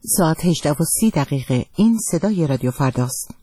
ساعت 18:30 این صدای رادیو فرداست.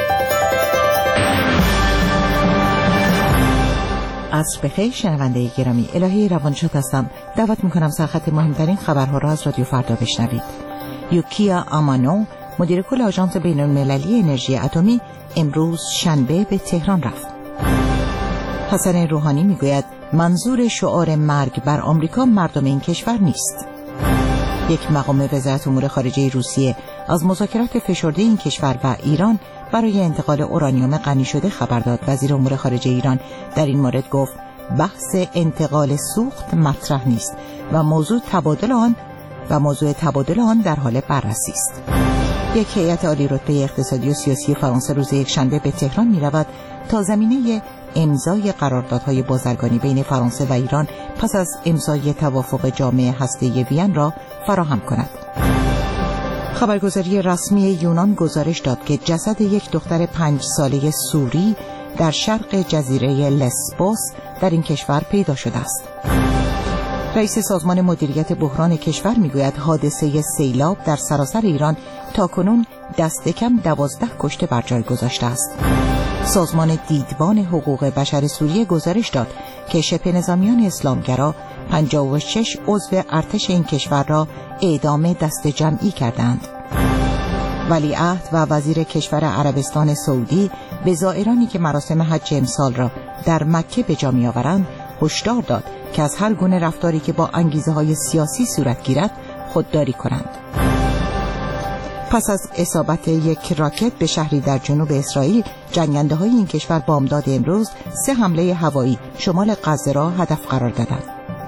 عصر بخیر شنونده گرامی، الهی روانشاد هستم. دعوت میکنم سرخط مهمترین خبرها را از رادیو فردا بشنوید. یوکیا آمانو، مدیر کل آژانس بین‌المللی انرژی اتمی، امروز شنبه به تهران رفت. حسن روحانی میگوید منظور شعار مرگ بر آمریکا مردم این کشور نیست. یک مقام وزارت امور خارجه روسیه از مذاکرات فشرده این کشور و ایران برای انتقال اورانیوم غنی شده خبر داد. وزیر امور خارجه ایران در این مورد گفت بحث انتقال سوخت مطرح نیست و موضوع تبادل آن در حال بررسی است. یک هیئت عالی رتبه اقتصادی و سیاسی فرانسه روز یکشنبه به تهران می رود تا زمینه امضای قراردادهای بازرگانی بین فرانسه و ایران پس از امضای توافق جامع هسته‌ای وین را فراهم کند. خبرگزاری رسمی یونان گزارش داد که جسد یک دختر 5 ساله سوری در شرق جزیره لسبوس در این کشور پیدا شده است. رئیس سازمان مدیریت بحران کشور میگوید حادثه سیلاب در سراسر ایران تاکنون دست کم 12 کشته بر جای گذاشته است. سازمان دیدبان حقوق بشر سوریه گزارش داد که شبه نظامیان اسلامگرا 56 عضو ارتش این کشور را اعدام دست جمعی کردند. ولیعهد و وزیر کشور عربستان سعودی به زائرانی که مراسم حج امسال را در مکه به جا می‌آورند هشدار داد که از هر گونه رفتاری که با انگیزه‌های سیاسی صورت گیرد خودداری کنند. پس از اصابت یک راکت به شهری در جنوب اسرائیل، جنگنده‌های این کشور بامداد امروز 3 حمله هوایی شمال غزه را هدف قرار دادند.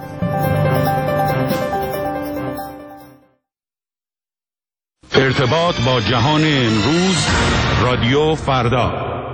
ارتباط با جهان امروز، رادیو فردا.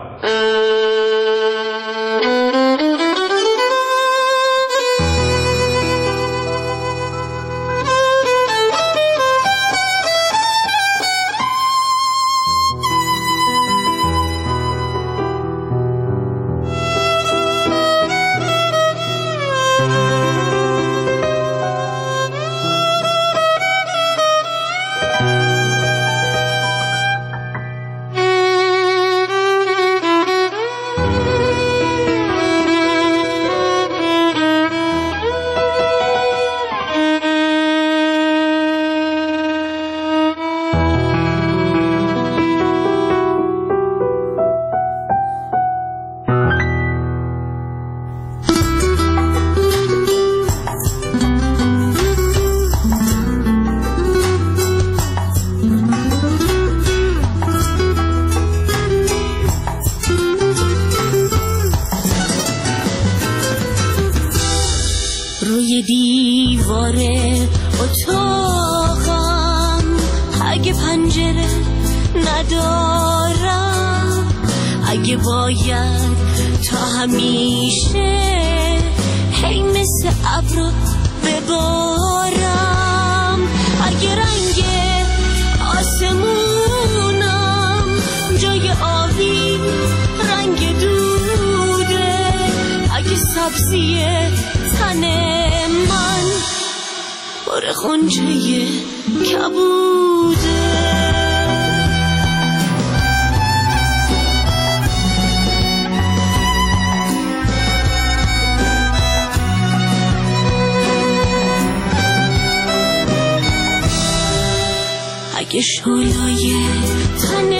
اگه شعله‌ی تن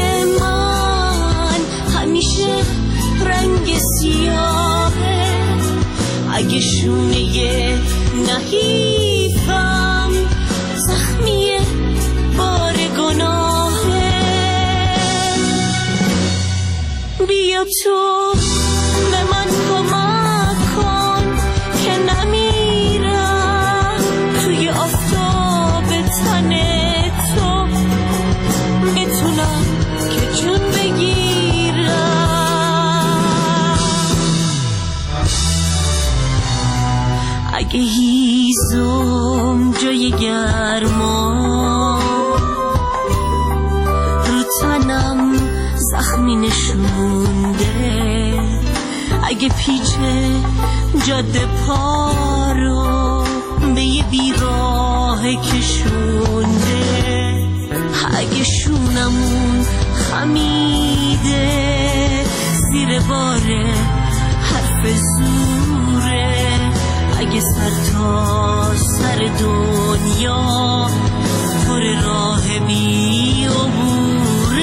من همیشه رنگ سیاهه، اگه شونه نحیفم زخمی بار گناهه، بیا تو به من کمک کن که نمیرم توی آفتاب تنه، بتونم که جون بگیرم. اگه هیزم جای گرما رو تنم زخمی نشونده، اگه پیچ جاده پا رو به یه بیراه کشونده، خونمون خمیده زیر بار حرف زوره. اگه سر تا سر دنیا پر راه بی عبوره.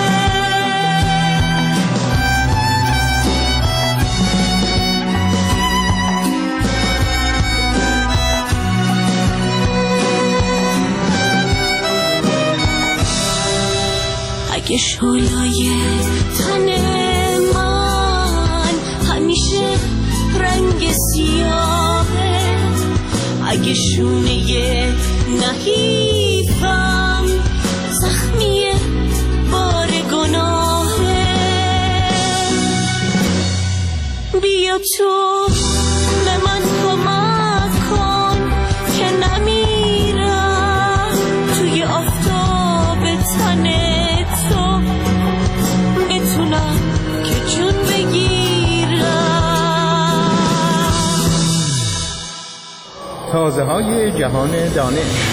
اگه شعله‌ی تن من همیشه رنگ سیاهه، اگه شونه نحیفم زخمی بار گناهه، بیا تو به من کمک کن که نمیرم توی آفتاب تن تو، بتونم که جون بگیرم. تازه های جهان دانش.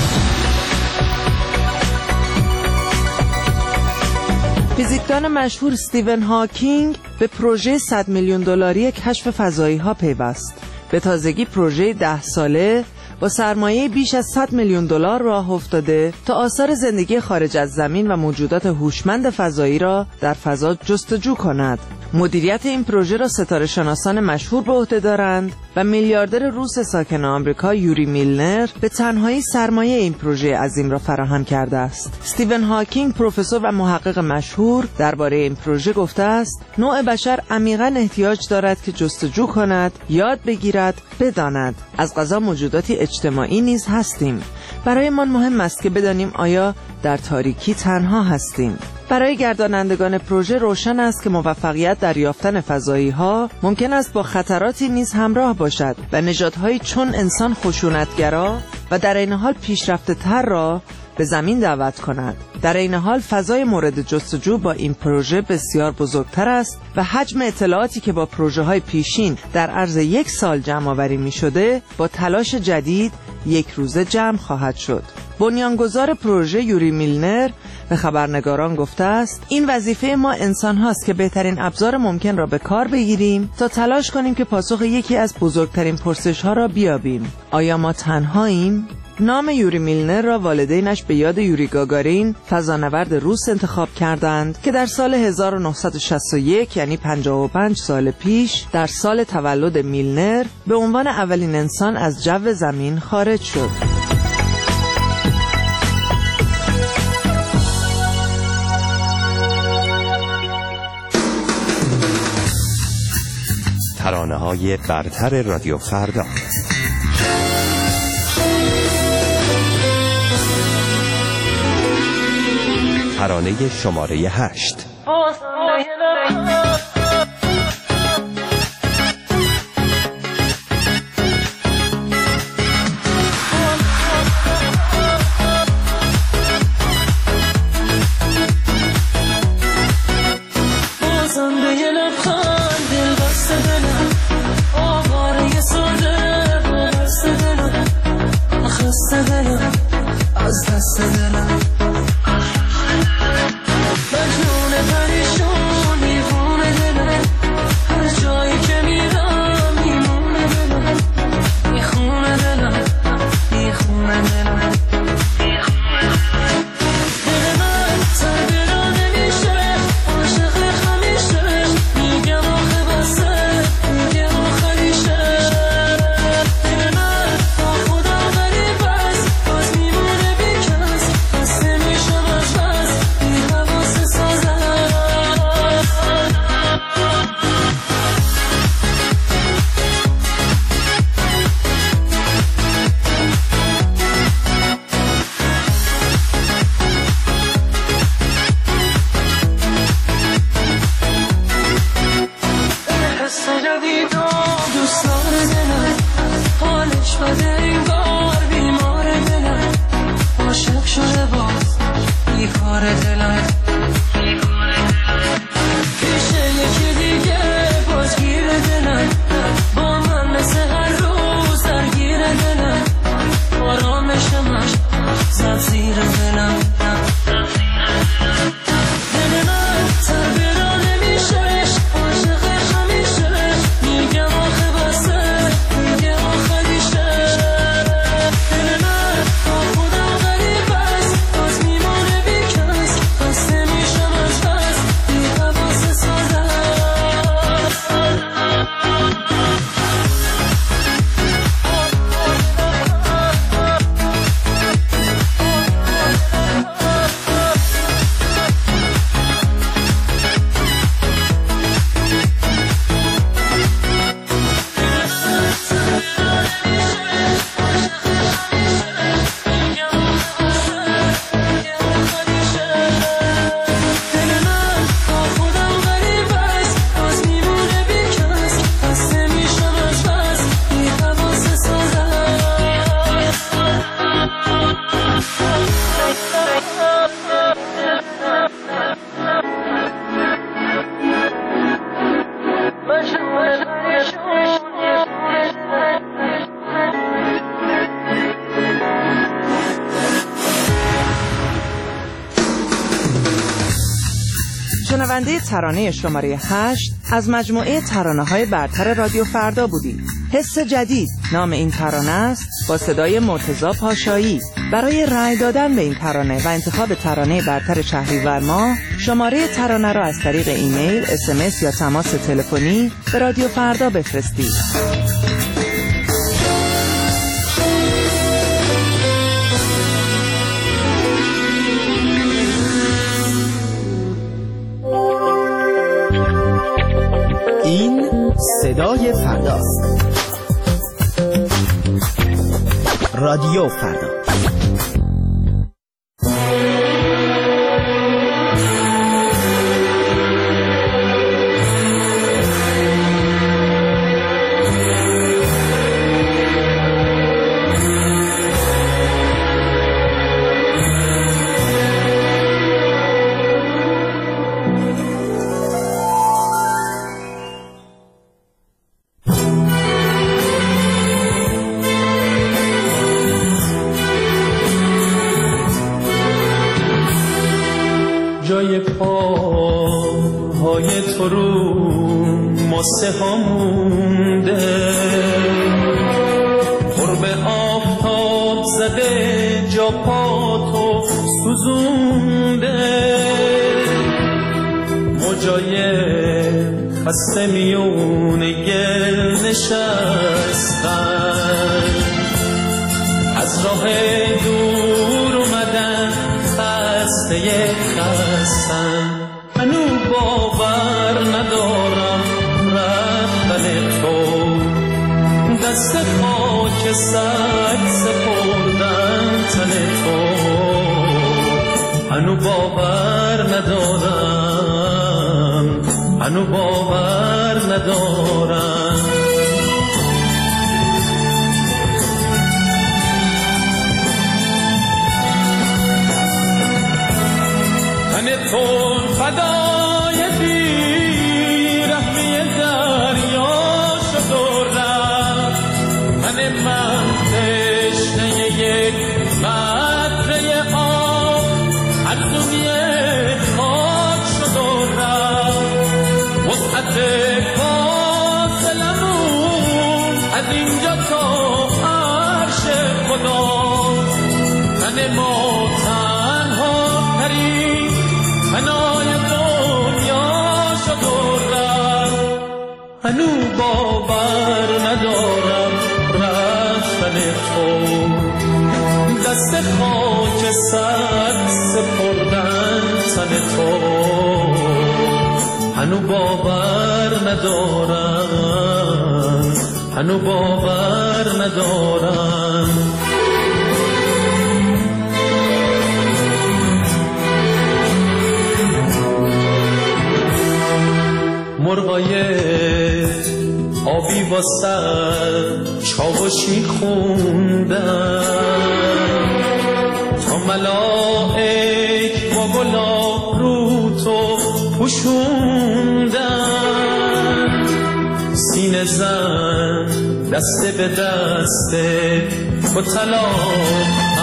فیزیکدان مشهور استیون هاکینگ به پروژه 100 میلیون دلاری کشف فضایی ها پیوست. به تازگی پروژه 10 ساله با سرمایه بیش از 100 میلیون دلار راه افتاده تا آثار زندگی خارج از زمین و موجودات هوشمند فضایی را در فضا جستجو کند. مدیریت این پروژه را ستاره شناسان مشهور به عهده دارند و میلیاردر روس ساکن آمریکا یوری میلنر به تنهایی سرمایه این پروژه عظیم را فراهم کرده است. استیون هاکینگ پروفسور و محقق مشهور درباره این پروژه گفته است: نوع بشر عمیقاً احتیاج دارد که جستجو کند، یاد بگیرد، بداند. از قضا موجوداتی اجتماعی نیز هستیم. برایمان مهم است که بدانیم آیا در تاریکی تنها هستیم. برای گردانندگان پروژه روشن است که موفقیت در یافتن فضایی‌ها ممکن است با خطراتی نیز همراه باشد و نژادهایی چون انسان خشونتگرا و در این حال پیشرفته‌تر را به زمین دعوت کند. در این حال فضای مورد جستجو با این پروژه بسیار بزرگتر است و حجم اطلاعاتی که با پروژه‌های پیشین در عرض 1 سال جمع آوری می‌شده با تلاش جدید 1 روزه جمع خواهد شد. بنیانگذار پروژه یوری میلنر به خبرنگاران گفته است: این وظیفه ما انسان هاست که بهترین ابزار ممکن را به کار بگیریم تا تلاش کنیم که پاسخ یکی از بزرگترین پرسش ها را بیابیم. آیا ما تنهاییم؟ نام یوری میلنر را والدینش به یاد یوری گاگارین فضانورد روس انتخاب کردند که در سال 1961 یعنی 55 سال پیش در سال تولد میلنر به عنوان اولین انسان از جو زمین خارج شد. ترانه‌های برتر رادیو فردا. ترانه شماره 8. شنونده ترانه شماره 8 از مجموعه ترانه‌های برتر رادیو فردا بودید. حس جدید نام این ترانه است، با صدای مرتضی پاشایی. برای رأی دادن به این ترانه و انتخاب ترانه برتر شهریور ماه، شماره ترانه را از طریق ایمیل، SMS یا تماس تلفنی به رادیو فردا بفرستید. این صدای فرداست. رادیو فردا. جای پاهای تو رو ماسه ها مونده، قرب آفتاب زده جا پا تو سوزونده. موجای خسته میونه گل نشستن، از راه دور اومدن خسته خستن. منو باور ندارم رفتن تو، دست خاک سگ سپردن تن تو. منو باور ندارم، منو باور ندارم. تو فدای بیرحمی دریا شد و رفت. من تشنه یک قطره آب از دنیا خاک شد و رفت. وسعت فاصلمون از اینجا تا عرش خدا. من ما تنها ترین فنای دنیا شد و رفت. هنو باور ندارم رفتن تو، دست خاک سر سپردن تن تو. هنو باور ندارم، هنو باور ندارم. مرغای آبی با سر چاوشی خوندن، تا ملائک با گلاب رو تو پوشوندن. سینه زن دست به دست تو طلا